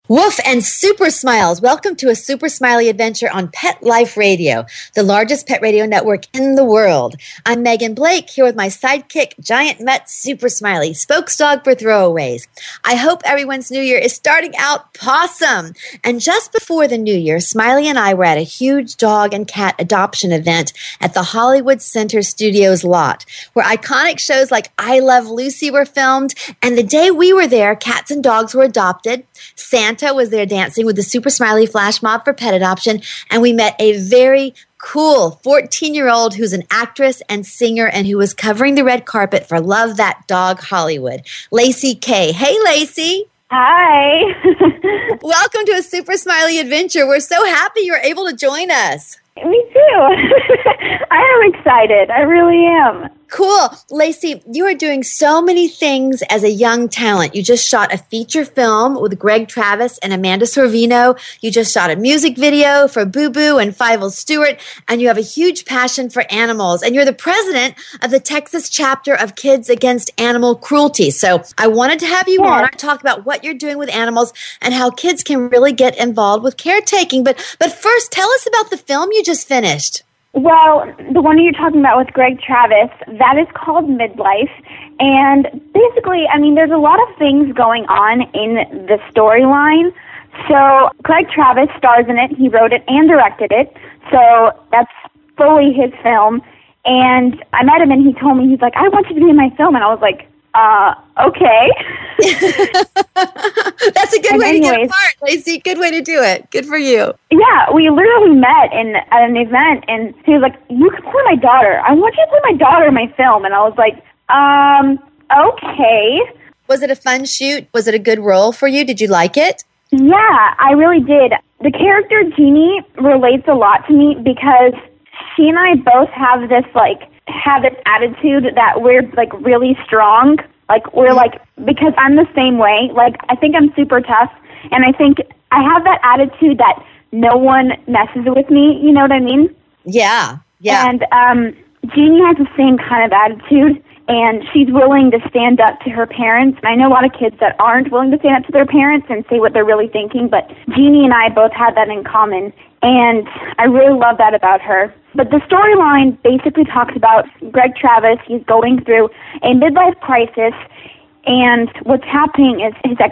Woof and Super Smiles. Welcome to a Super Smiley adventure on Pet Life Radio, the largest pet radio network in the world. I'm Megan Blake, here with my sidekick, Giant Mutt Super Smiley, spokesdog for throwaways. I hope everyone's new year is starting out possum. And just before the new year, Smiley and I were at a huge dog and cat adoption event at the Hollywood Center Studios lot, where iconic shows like I Love Lucy were filmed. And the day we were there, cats and dogs were adopted. Santa was there dancing with the Super Smiley Flash Mob for pet adoption, and we met a very cool 14-year-old who's an actress and singer and who was covering the red carpet for Love That Dog Hollywood, Lacey Kay. Hey, Lacey. Hi. Welcome to a Super Smiley adventure. We're so happy you're able to join us. Me too. I am excited. I really am. Cool. Lacey, you are doing so many things as a young talent. You just shot a feature film with Greg Travis and Amanda Sorvino. You just shot a music video for Boo Boo and Fievel Stewart, and you have a huge passion for animals. And you're the president of the Texas chapter of Kids Against Animal Cruelty. So I wanted to have you on to talk about what you're doing with animals and how kids can really get involved with caretaking. But first, tell us about the film you just finished. Well, the one you're talking about with Greg Travis, that is called Midlife. And basically, I mean, there's a lot of things going on in the storyline. So Greg Travis stars in it. He wrote it and directed it. So that's fully his film. And I met him and he told me, he's like, I want you to be in my film. And I was like, okay. That's a good way to get a part, Lacey. Good way to do it. Good for you. Yeah, we literally met at an event, and he was like, you can play my daughter. I want you to play my daughter in my film. And I was like, okay. Was it a fun shoot? Was it a good role for you? Did you like it? Yeah, I really did. The character Jeannie relates a lot to me because she and I both have this attitude that we're like really strong. Like we're like, because I'm the same way. Like I think I'm super tough, and I think I have that attitude that no one messes with me. You know what I mean? Yeah. And Jeannie has the same kind of attitude, and she's willing to stand up to her parents. And I know a lot of kids that aren't willing to stand up to their parents and say what they're really thinking, but Jeannie and I both have that in common, and I really love that about her. But the storyline basically talks about Greg Travis. He's going through a midlife crisis, and what's happening is his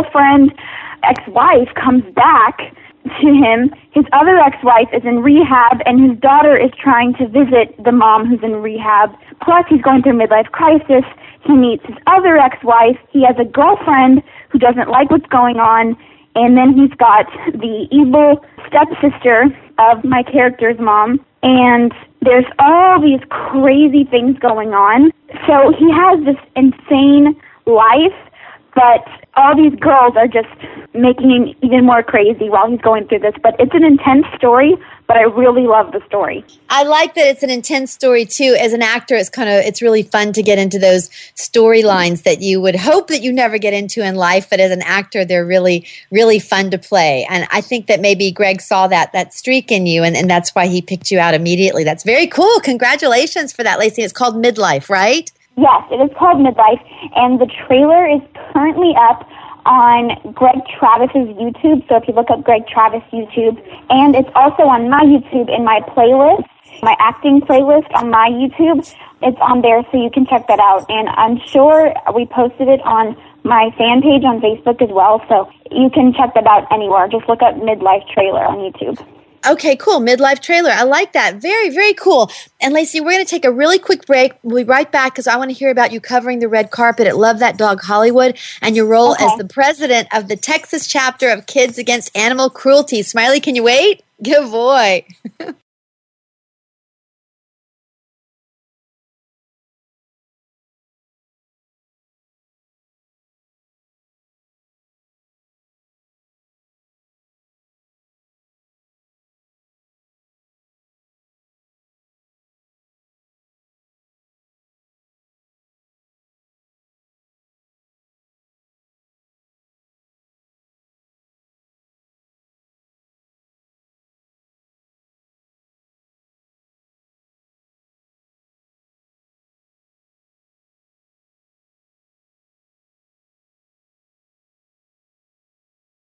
ex-wife comes back to him. His other ex-wife is in rehab, and his daughter is trying to visit the mom who's in rehab. Plus, he's going through a midlife crisis. He meets his other ex-wife. He has a girlfriend who doesn't like what's going on. And then he's got the evil stepsister of my character's mom. And there's all these crazy things going on. So he has this insane life, but all these girls are just making him even more crazy while he's going through this. But it's an intense story, but I really love the story. I like that it's an intense story too. As an actor, it's really fun to get into those storylines that you would hope that you never get into in life, but as an actor, they're really, really fun to play. And I think that maybe Greg saw that streak in you, and that's why he picked you out immediately. That's very cool. Congratulations for that, Lacey. It's called Midlife, right? Yes, it is called Midlife, and the trailer is currently up on Greg Travis's YouTube. So if you look up Greg Travis YouTube, and it's also on my YouTube in my playlist, my acting playlist on my YouTube. It's on there, so you can check that out. And I'm sure we posted it on my fan page on Facebook as well, so you can check that out anywhere. Just look up Midlife Trailer on YouTube. Okay, cool. Midlife trailer. I like that. Very, very cool. And Lacey, we're going to take a really quick break. We'll be right back because I want to hear about you covering the red carpet at Love That Dog Hollywood and your role as the president of the Texas chapter of Kids Against Animal Cruelty. Smiley, can you wait? Good boy.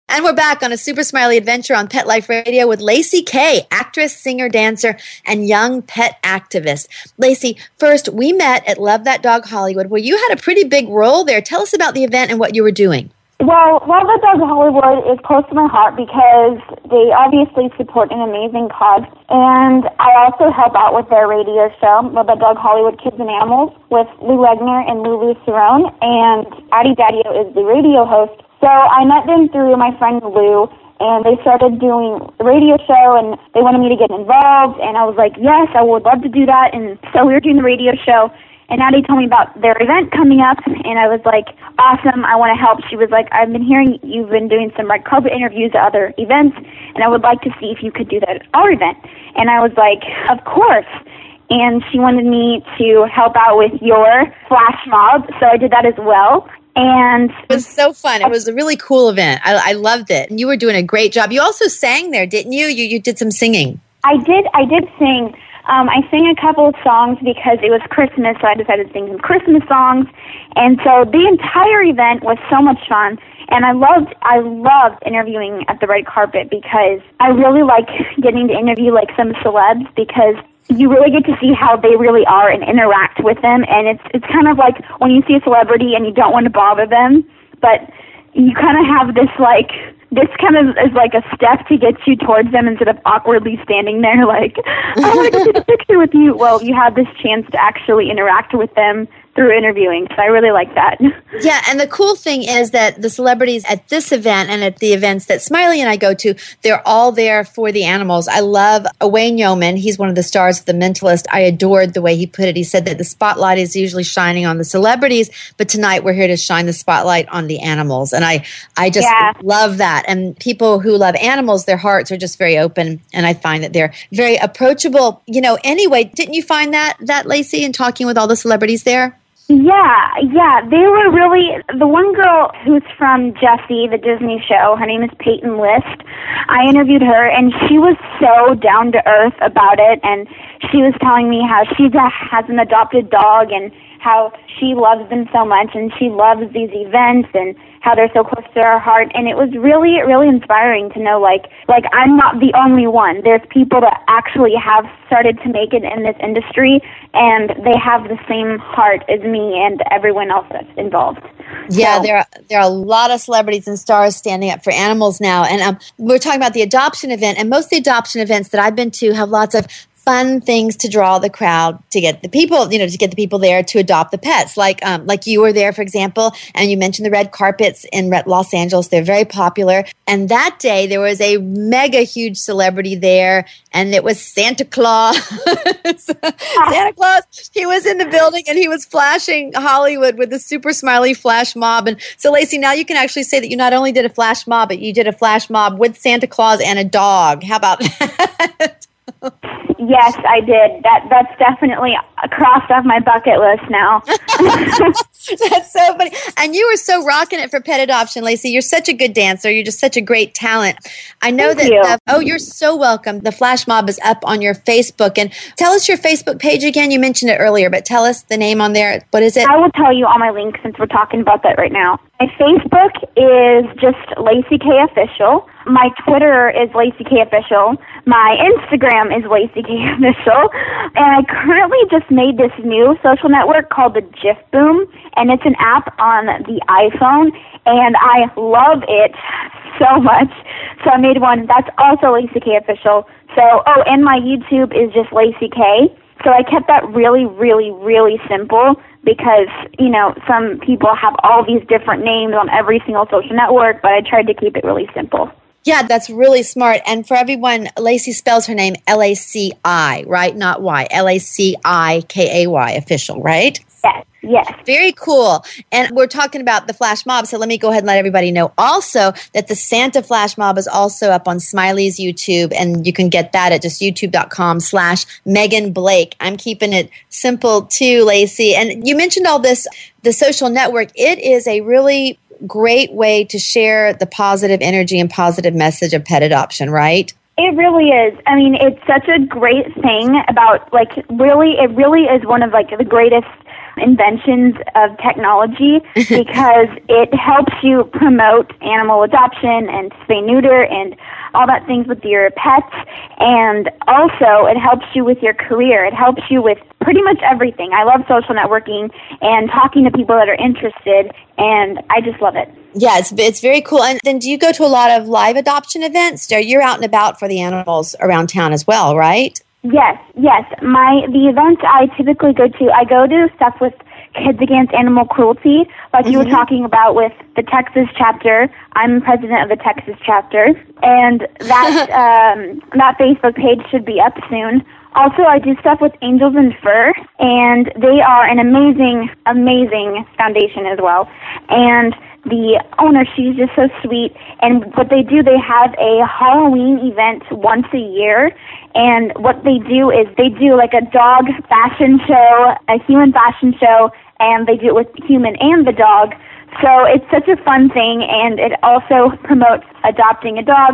And we're back on a super smiley adventure on Pet Life Radio with Lacey Kay, actress, singer, dancer, and young pet activist. Lacey, first, we met at Love That Dog Hollywood, where you had a pretty big role there. Tell us about the event and what you were doing. Well, Love That Dog Hollywood is close to my heart because they obviously support an amazing cause. And I also help out with their radio show, Love That Dog Hollywood Kids and Animals, with Lou Legner and Lulu Cerrone. And Addie Daddio is the radio host. So I met them through my friend Lou, and they started doing a radio show, and they wanted me to get involved. And I was like, yes, I would love to do that. And so we were doing the radio show. And Addie told me about their event coming up, and I was like, awesome, I want to help. She was like, I've been hearing you've been doing some red carpet interviews at other events, and I would like to see if you could do that at our event. And I was like, of course. And she wanted me to help out with your flash mob, so I did that as well. And it was so fun. It was a really cool event. I loved it. And you were doing a great job. You also sang there, didn't you? You did some singing. I did sing. I sang a couple of songs because it was Christmas, so I decided to sing some Christmas songs. And so the entire event was so much fun. And I loved interviewing at the red carpet because I really like getting to interview like some celebs because you really get to see how they really are and interact with them. And it's kind of like when you see a celebrity and you don't want to bother them, but you kind of have this kind of is like a step to get you towards them instead of awkwardly standing there like, I want to get a picture with you. Well, you have this chance to actually interact with them through interviewing. So I really like that. Yeah, and the cool thing is that the celebrities at this event and at the events that Smiley and I go to, they're all there for the animals. I love Wayne Yeoman. He's one of the stars of The Mentalist. I adored the way he put it. He said that the spotlight is usually shining on the celebrities, but tonight we're here to shine the spotlight on the animals. And I just love that. And people who love animals, their hearts are just very open, and I find that they're very approachable. You know, anyway, didn't you find that Lacey, in talking with all the celebrities there? Yeah. They were really, the one girl who's from Jessie, the Disney show, her name is Peyton List. I interviewed her, and she was so down to earth about it, and she was telling me how she has an adopted dog and how she loves them so much, and she loves these events and how they're so close to her heart. And it was really, really inspiring to know, like I'm not the only one. There's people that actually have started to make it in this industry, and they have the same heart as me and everyone else that's involved. Yeah, so, there are a lot of celebrities and stars standing up for animals now. And we're talking about the adoption event, and most of the adoption events that I've been to have lots of fun things to draw the crowd, to get the people, to get the people there to adopt the pets. Like you were there, for example, and you mentioned the red carpets in Los Angeles. They're very popular. And that day there was a mega huge celebrity there, and it was Santa Claus. Santa Claus, he was in the building and he was flashing Hollywood with a super smiley flash mob. And so, Lacey, now you can actually say that you not only did a flash mob, but you did a flash mob with Santa Claus and a dog. How about that? Yes, I did. That's definitely crossed off my bucket list now. That's so funny. And you were so rocking it for pet adoption, Lacey. You're such a good dancer. You're just such a great talent. I know you're so welcome. The flash mob is up on your Facebook. And tell us your Facebook page again. You mentioned it earlier, but tell us the name on there. What is it? I will tell you all my links since we're talking about that right now. My Facebook is just Lacey K Official. My Twitter is Lacey K Official. My Instagram is Lacey K Official. And I currently just made this new social network called the GIF Boom. And it's an app on the iPhone. And I love it so much. So I made one that's also Lacey K Official. So, and my YouTube is just Lacey K. So I kept that really, really, really simple because, some people have all these different names on every single social network, but I tried to keep it really simple. Yeah, that's really smart. And for everyone, Lacey spells her name L-A-C-I, right? Not Y. L-A-C-I-K-A-Y, official, right? Yes. Very cool. And we're talking about the flash mob, so let me go ahead and let everybody know also that the Santa flash mob is also up on Smiley's YouTube, and you can get that at just youtube.com/Megan Blake. I'm keeping it simple too, Lacey. And you mentioned all this, the social network. It is a really great way to share the positive energy and positive message of pet adoption, right? It really is. I mean, it's such a great thing about, like, really, it really is one of, like, the greatest inventions of technology because it helps you promote animal adoption and spay neuter and all that things with your pets, and also it helps you with your career. It helps you with pretty much everything. I love social networking and talking to people that are interested, and I just love it. Yeah, it's very cool. And then do you go to a lot of live adoption events? You're out and about for the animals around town as well, right? Yes. The events I typically go to stuff with Kids Against Animal Cruelty, like you were talking about with the Texas chapter. I'm president of the Texas chapter, and that that Facebook page should be up soon. Also, I do stuff with Angels in Fur, and they are an amazing, amazing foundation as well. And the owner, she's just so sweet. And what they do, they have a Halloween event once a year. And what they do is they do like a dog fashion show, a human fashion show, and they do it with human and the dog. So it's such a fun thing, and it also promotes adopting a dog,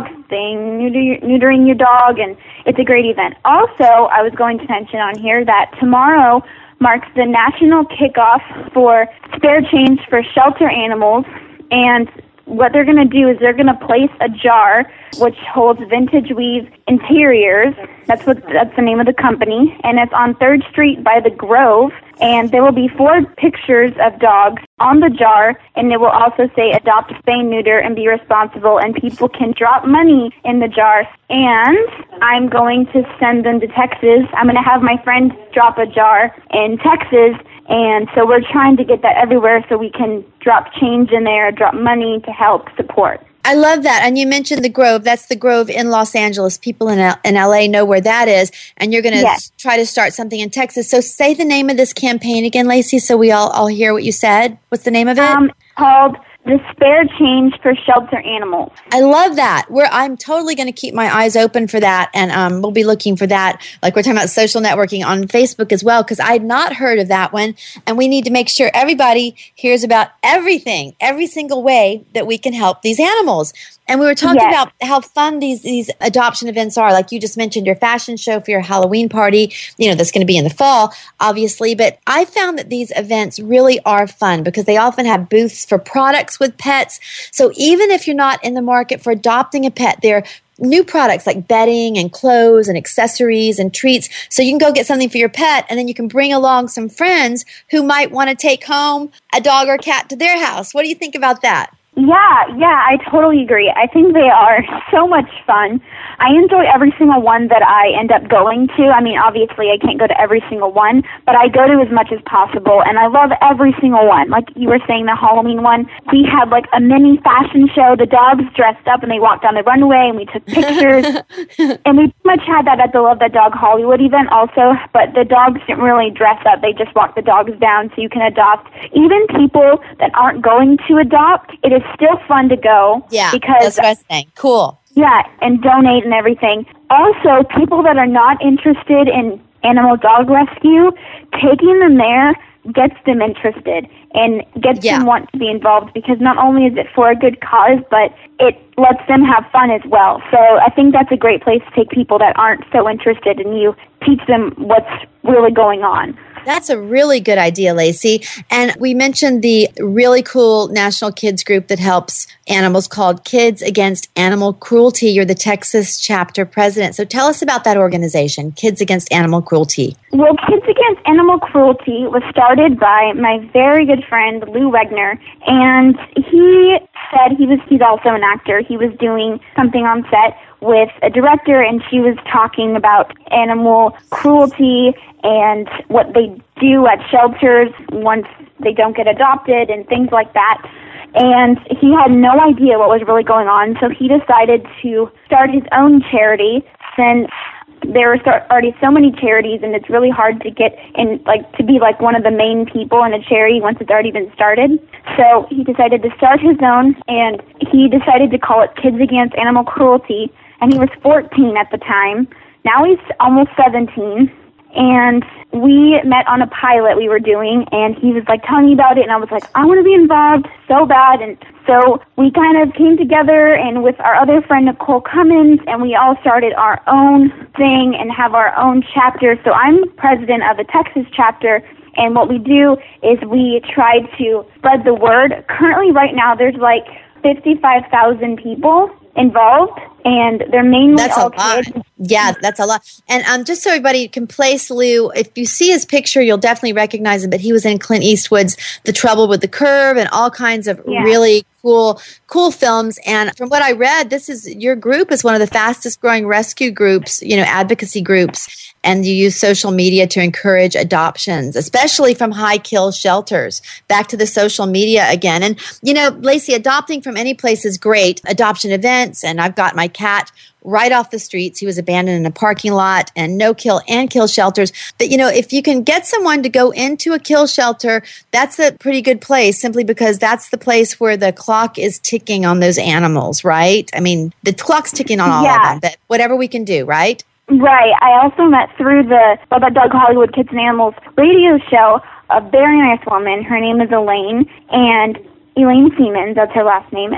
neutering your dog, and it's a great event. Also, I was going to mention on here that tomorrow marks the national kickoff for spare change for shelter animals, and what they're going to do is they're going to place a jar which holds Vintage Weave Interiors. That's the name of the company, and it's on 3rd Street by the Grove. And there will be 4 pictures of dogs on the jar, and it will also say adopt, spay, neuter, and be responsible, and people can drop money in the jar. And I'm going to send them to Texas. I'm going to have my friend drop a jar in Texas, and so we're trying to get that everywhere so we can drop change in there, drop money to help support. I love that. And you mentioned the Grove. That's the Grove in Los Angeles. People in LA know where that is. And you're going to try to start something in Texas. So say the name of this campaign again, Lacey, so we all hear what you said. What's the name of it? Called the Spare Change for Shelter Animals. I love that. I'm totally going to keep my eyes open for that, and we'll be looking for that, like we're talking about social networking on Facebook as well, because I had not heard of that one, and we need to make sure everybody hears about everything, every single way that we can help these animals. And we were talking about how fun these adoption events are. Like you just mentioned, your fashion show for your Halloween party, that's going to be in the fall, obviously. But I found that these events really are fun because they often have booths for products with pets. So even if you're not in the market for adopting a pet, there are new products like bedding and clothes and accessories and treats. So you can go get something for your pet, and then you can bring along some friends who might want to take home a dog or cat to their house. What do you think about that? Yeah, I totally agree. I think they are so much fun. I enjoy every single one that I end up going to. I mean, obviously, I can't go to every single one, but I go to as much as possible, and I love every single one. Like you were saying, the Halloween one, we had like a mini fashion show. The dogs dressed up, and they walked down the runway, and we took pictures. And we pretty much had that at the Love That Dog Hollywood event also, but the dogs didn't really dress up. They just walked the dogs down so you can adopt. Even people that aren't going to adopt, it is still fun to go. Yeah, because that's what I was saying. Cool. Yeah, and donate and everything. Also, people that are not interested in animal dog rescue, taking them there gets them interested and gets them want to be involved, because not only is it for a good cause, but it lets them have fun as well. So I think that's a great place to take people that aren't so interested, and you teach them what's really going on. That's a really good idea, Lacey. And we mentioned the really cool national kids group that helps animals called Kids Against Animal Cruelty. You're the Texas chapter president. So tell us about that organization, Kids Against Animal Cruelty. Well, Kids Against Animal Cruelty was started by my very good friend, Lou Wegner, and he said he's also an actor. He was doing something on set with a director, and she was talking about animal cruelty and what they do at shelters once they don't get adopted and things like that. And he had no idea what was really going on, so he decided to start his own charity, since there are already so many charities, and it's really hard to get in, to be one of the main people in a charity once it's already been started. So he decided to start his own, and he decided to call it Kids Against Animal Cruelty, and he was 14 at the time. Now he's almost 17, and we met on a pilot we were doing, and he was telling me about it, and I was like, I want to be involved so bad. And So we kind of came together and with our other friend Nicole Cummins, and we all started our own thing and have our own chapter. So I'm president of the Texas chapter, and what we do is we try to spread the word. Currently, right now, there's like 55,000 people involved, and they're mainly all kids. Yeah, that's a lot. And just so everybody can place Lou, if you see his picture, you'll definitely recognize him, but he was in Clint Eastwood's The Trouble with the Curve and all kinds of really cool films. And from what I read, your group is one of the fastest growing rescue groups, advocacy groups. And you use social media to encourage adoptions, especially from high kill shelters. Back to the social media again. And, Lacey, adopting from any place is great. Adoption events, and I've got my cat right off the streets. He was abandoned in a parking lot, and no kill and kill shelters. But, if you can get someone to go into a kill shelter, that's a pretty good place, simply because that's the place where the clock is ticking on those animals, right? I mean, the clock's ticking on all of them, but whatever we can do, right? Right. I also met through the Doug Hollywood Kids and Animals radio show a very nice woman. Her name is Elaine, and Elaine Siemens, that's her last name.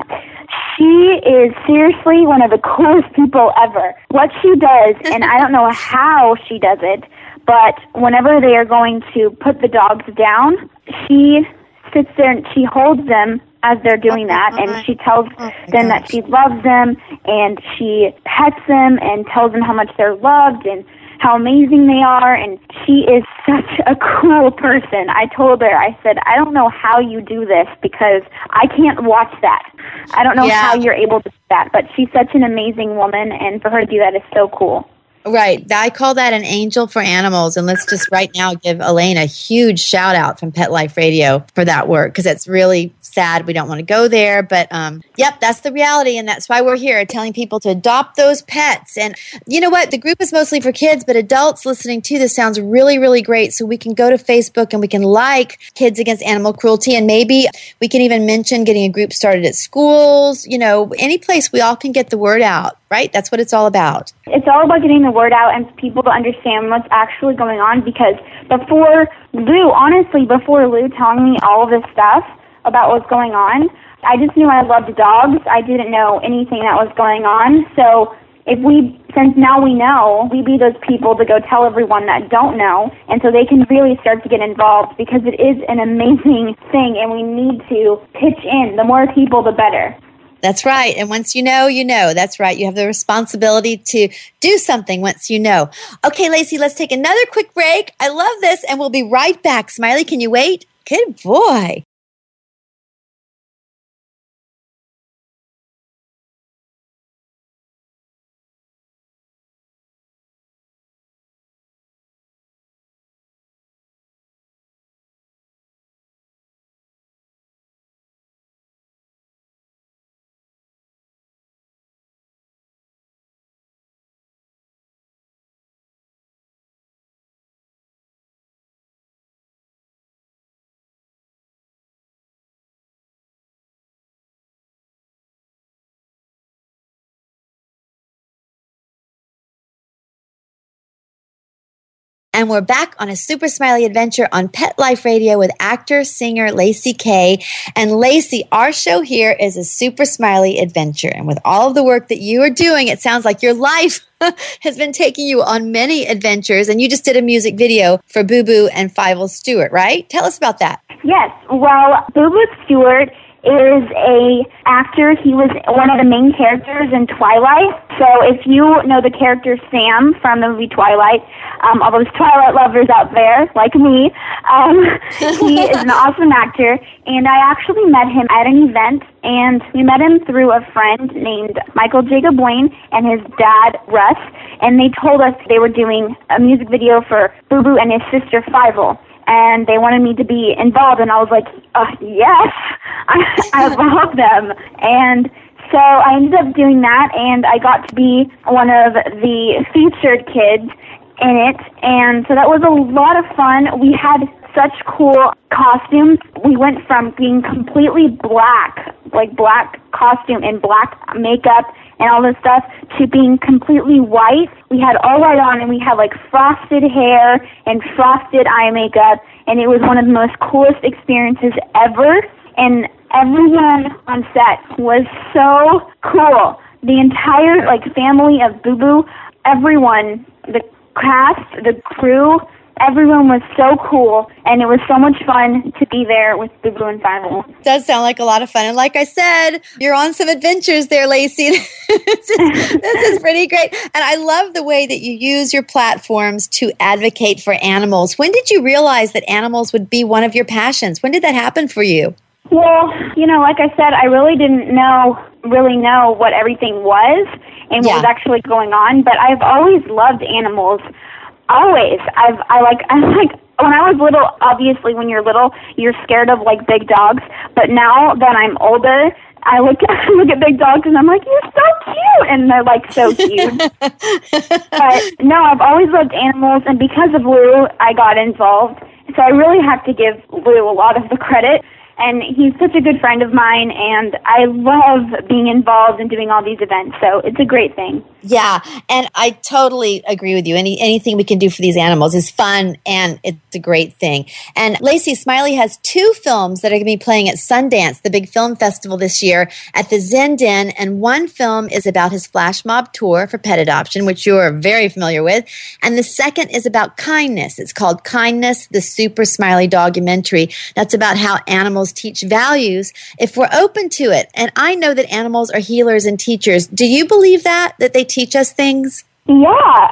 She is seriously one of the coolest people ever. What she does, and I don't know how she does it, but whenever they are going to put the dogs down, she sits there and she holds them as they're doing that, and she tells them that she loves them, and she pets them and tells them how much they're loved and how amazing they are, and she is such a cool person. I told her, I said, I don't know how you do this because I can't watch that. I don't know how you're able to do that, but she's such an amazing woman, and for her to do that is so cool. Right. I call that an angel for animals. And let's just right now give Elaine a huge shout out from Pet Life Radio for that work, because it's really sad. We don't want to go there. But that's the reality. And that's why we're here telling people to adopt those pets. And you know what? The group is mostly for kids, but adults listening to this sounds really, really great. So we can go to Facebook and we can like Kids Against Animal Cruelty. And maybe we can even mention getting a group started at schools, any place we all can get the word out. Right? That's what it's all about. It's all about getting the word out and people to understand what's actually going on, because before Lou telling me all of this stuff about what's going on, I just knew I loved dogs. I didn't know anything that was going on. So since now we know, we be those people to go tell everyone that don't know, and so they can really start to get involved, because it is an amazing thing and we need to pitch in. The more people, the better. That's right. And once you know, you know. That's right. You have the responsibility to do something once you know. Okay, Lacey, let's take another quick break. I love this, and we'll be right back. Smiley, can you wait? Good boy. And we're back on a super smiley adventure on Pet Life Radio with actor, singer Lacey Kay. And Lacey, our show here is a super smiley adventure. And with all of the work that you are doing, it sounds like your life has been taking you on many adventures. And you just did a music video for Boo Boo and Fievel Stewart, right? Tell us about that. Yes. Well, Boo Boo Stewart is a actor. He was one of the main characters in Twilight. So if you know the character Sam from the movie Twilight, all those Twilight lovers out there, like me, he is an awesome actor. And I actually met him at an event, and we met him through a friend named Michael Jacob Wayne and his dad, Russ. And they told us they were doing a music video for Boo Boo and his sister, Fievel. And they wanted me to be involved, and I was like, yes, I love them. And so I ended up doing that, and I got to be one of the featured kids in it. And so that was a lot of fun. We had such cool costumes. We went from being completely black, like black costume and black makeup and all this stuff, to being completely white. We had all white on, and we had like frosted hair and frosted eye makeup, and it was one of the most coolest experiences ever. And Everyone on set was so cool. The entire family of Boo Boo, everyone, the cast, the crew, everyone was so cool, and it was so much fun to be there with Boo Boo and Final. Does sound like a lot of fun. And like I said, you're on some adventures there, Lacey. this is pretty great. And I love the way that you use your platforms to advocate for animals. When did you realize that animals would be one of your passions? When did that happen for you? Well, like I said, I really didn't really know what everything was and what was actually going on, but I've always loved animals. Always. I like when I was little, obviously when you're little, you're scared of big dogs, but now that I'm older, I look at big dogs and I'm like, you're so cute, and they're so cute. But no, I've always loved animals, and because of Lou, I got involved. So I really have to give Lou a lot of the credit. And he's such a good friend of mine, and I love being involved and doing all these events. So it's a great thing. Yeah, and I totally agree with you. Anything we can do for these animals is fun, and it's a great thing. And Lacey Smiley has 2 films that are going to be playing at Sundance, the big film festival this year, at the Zen Den. And one film is about his flash mob tour for pet adoption, which you're very familiar with. And the second is about kindness. It's called Kindness, the Super Smiley Documentary. That's about how animals teach values if we're open to it. And I know that animals are healers and teachers. Do you believe that they teach us things? Yeah,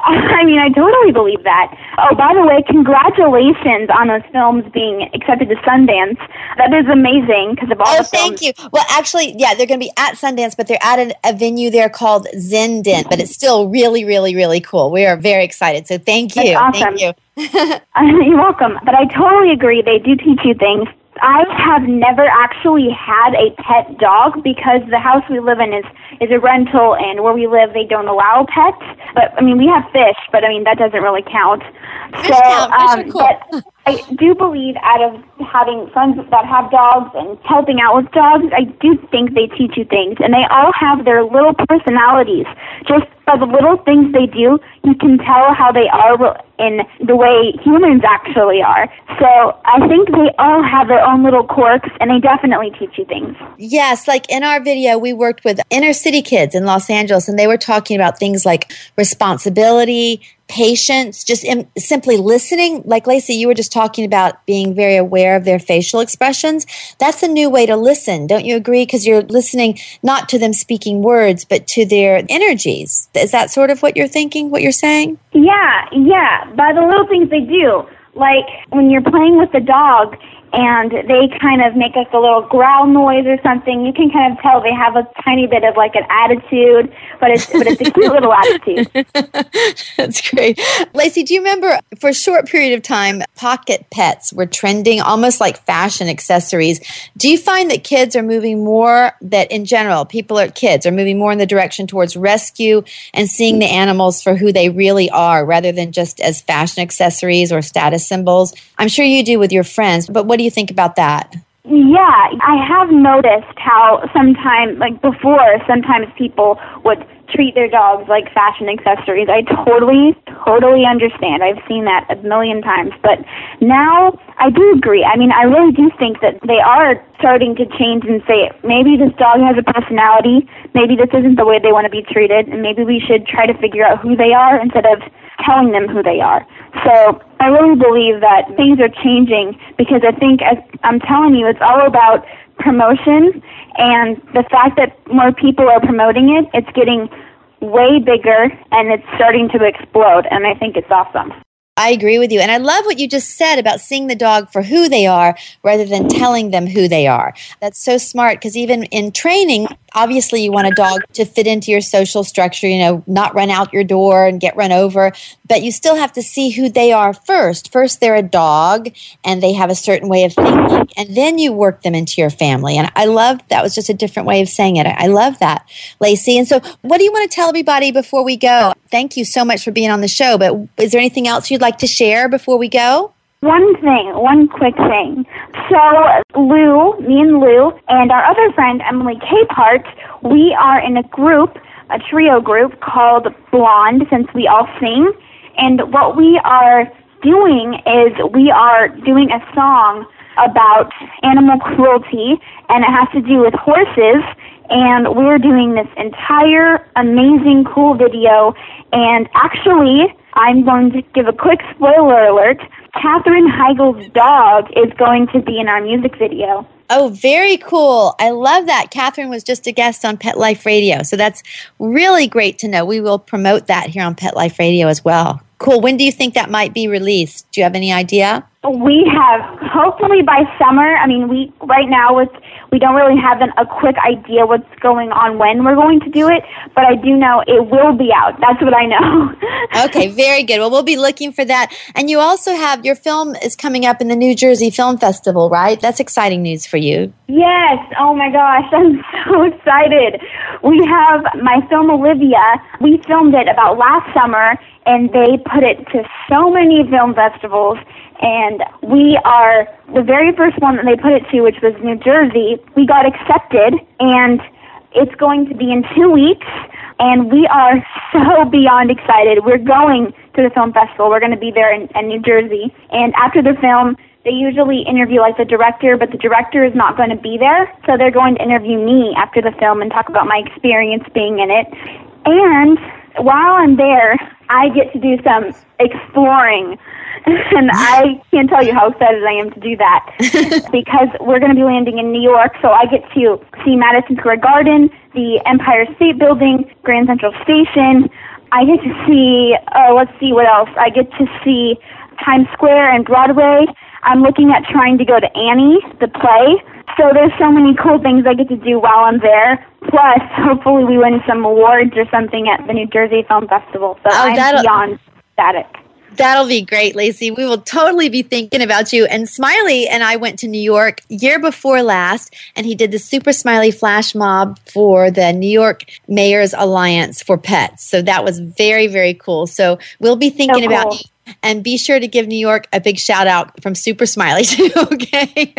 I totally believe that. Oh, by the way, congratulations on those films being accepted to Sundance. That is amazing because of all the films. Oh, thank you. Well, actually, yeah, they're going to be at Sundance, but they're at a venue there called Zen Den, but it's still really, really, really cool. We are very excited. So thank you. That's awesome. Thank you. You're welcome. But I totally agree. They do teach you things. I have never actually had a pet dog because the house we live in is a rental, and where we live, they don't allow pets. But, we have fish, but, that doesn't really count. Fish count. Fish are cool. But I do believe out of having friends that have dogs and helping out with dogs, I do think they teach you things. And they all have their little personalities. Just by the little things they do, you can tell how they are in the way humans actually are. So I think they all have their own little quirks, and they definitely teach you things. Yes, like in our video, we worked with inner city kids in Los Angeles, and they were talking about things like responsibility, patience, just simply listening. Like Lacey, you were just talking about being very aware of their facial expressions. That's a new way to listen. Don't you agree? Because you're listening not to them speaking words, but to their energies. Is that sort of what you're thinking, what you're saying? Yeah. By the little things they do. Like when you're playing with the dog and they kind of make like a little growl noise or something, you can kind of tell they have a tiny bit of like an attitude, but it's a cute little attitude. That's great. Lacey, do you remember for a short period of time, pocket pets were trending, almost like fashion accessories? Do you find that kids are moving more, that in general, kids are moving more in the direction towards rescue and seeing the animals for who they really are rather than just as fashion accessories or status symbols? I'm sure you do with your friends, but what do you think about that? Yeah, I have noticed how sometimes people would treat their dogs like fashion accessories. I totally understand. I've seen that a million times. But now I do agree. I mean, I really do think that they are starting to change and say, maybe this dog has a personality, maybe this isn't the way they want to be treated, and maybe we should try to figure out who they are instead of telling them who they are. So I really believe that things are changing because I think, as I'm telling you, it's all about promotion, and the fact that more people are promoting it, it's getting way bigger and it's starting to explode, and I think it's awesome. I agree with you. And I love what you just said about seeing the dog for who they are rather than telling them who they are. That's so smart because even in training, obviously you want a dog to fit into your social structure, not run out your door and get run over, but you still have to see who they are first. First, they're a dog and they have a certain way of thinking, and then you work them into your family. And I love that was just a different way of saying it. I love that, Lacey. And so what do you want to tell everybody before we go? Thank you so much for being on the show, but is there anything else you'd like to share before we go? One quick thing. So me and Lou, and our other friend, Emily Capehart, we are in a trio group called Blonde, since we all sing. And what we are doing is we are doing a song about animal cruelty, and it has to do with horses. And we're doing this entire amazing, cool video. And actually, I'm going to give a quick spoiler alert. Katherine Heigl's dog is going to be in our music video. Oh, very cool. I love that. Katherine was just a guest on Pet Life Radio. So that's really great to know. We will promote that here on Pet Life Radio as well. Cool. When do you think that might be released? Do you have any idea? We have, hopefully by summer. I mean, we don't really have a quick idea what's going on when we're going to do it, but I do know it will be out. That's what I know. Okay, very good. Well, we'll be looking for that. And you also have, your film is coming up in the New Jersey Film Festival, right? That's exciting news for you. Yes. Oh my gosh, I'm so excited. We have my film Olivia. We filmed it about last summer, and they put it to so many film festivals. And we are the very first one that they put it to, which was New Jersey. We got accepted, and it's going to be in 2 weeks, and we are so beyond excited. We're going to the film festival. We're going to be there in New Jersey. And after the film, they usually interview the director, but the director is not going to be there. So they're going to interview me after the film and talk about my experience being in it. And while I'm there, I get to do some exploring. And I can't tell you how excited I am to do that because we're going to be landing in New York, so I get to see Madison Square Garden, the Empire State Building, Grand Central Station. I get to see, let's see what else. I get to see Times Square and Broadway. I'm looking at trying to go to Annie, the play. So there's so many cool things I get to do while I'm there. Plus, hopefully we win some awards or something at the New Jersey Film Festival. So I'm beyond ecstatic. That'll be great, Lacey. We will totally be thinking about you. And Smiley and I went to New York year before last, and he did the Super Smiley Flash Mob for the New York Mayor's Alliance for Pets. So that was very, very cool. So we'll be thinking about you. And be sure to give New York a big shout out from Super Smiley too, okay?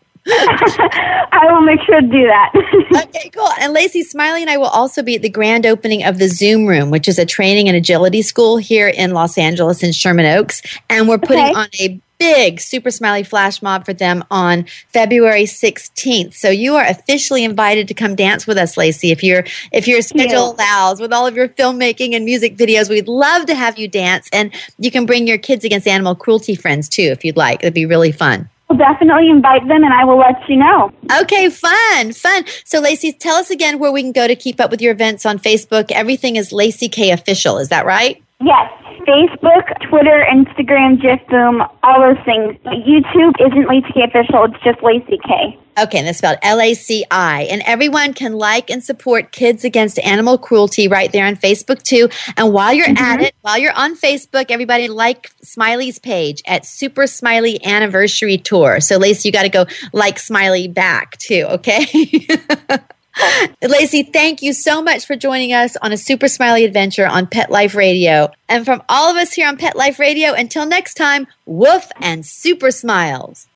I will make sure to do that. Okay, cool. And Lacey, Smiley and I will also be at the grand opening of the Zoom Room, which is a training and agility school here in Los Angeles in Sherman Oaks. And we're putting on a big Super Smiley Flash Mob for them on February 16th. So you are officially invited to come dance with us, Lacey. If your schedule allows, with all of your filmmaking and music videos, we'd love to have you dance. And you can bring your Kids Against Animal Cruelty friends too, if you'd like. It'd be really fun. We'll definitely invite them, and I will let you know. Okay, fun. So, Lacey, tell us again where we can go to keep up with your events on Facebook. Everything is Lacey K Official. Is that right? Yes. Facebook, Twitter, Instagram, GIF Boom, all those things. YouTube isn't Lacey K Official. It's just Lacey K. Okay, and that's spelled LACI. And everyone can like and support Kids Against Animal Cruelty right there on Facebook too. And while you're at it, while you're on Facebook, everybody like Smiley's page at Super Smiley Anniversary Tour. So, Lacey, you got to go like Smiley back too, okay? Lacey, thank you so much for joining us on a Super Smiley adventure on Pet Life Radio. And from all of us here on Pet Life Radio, until next time, woof and super smiles.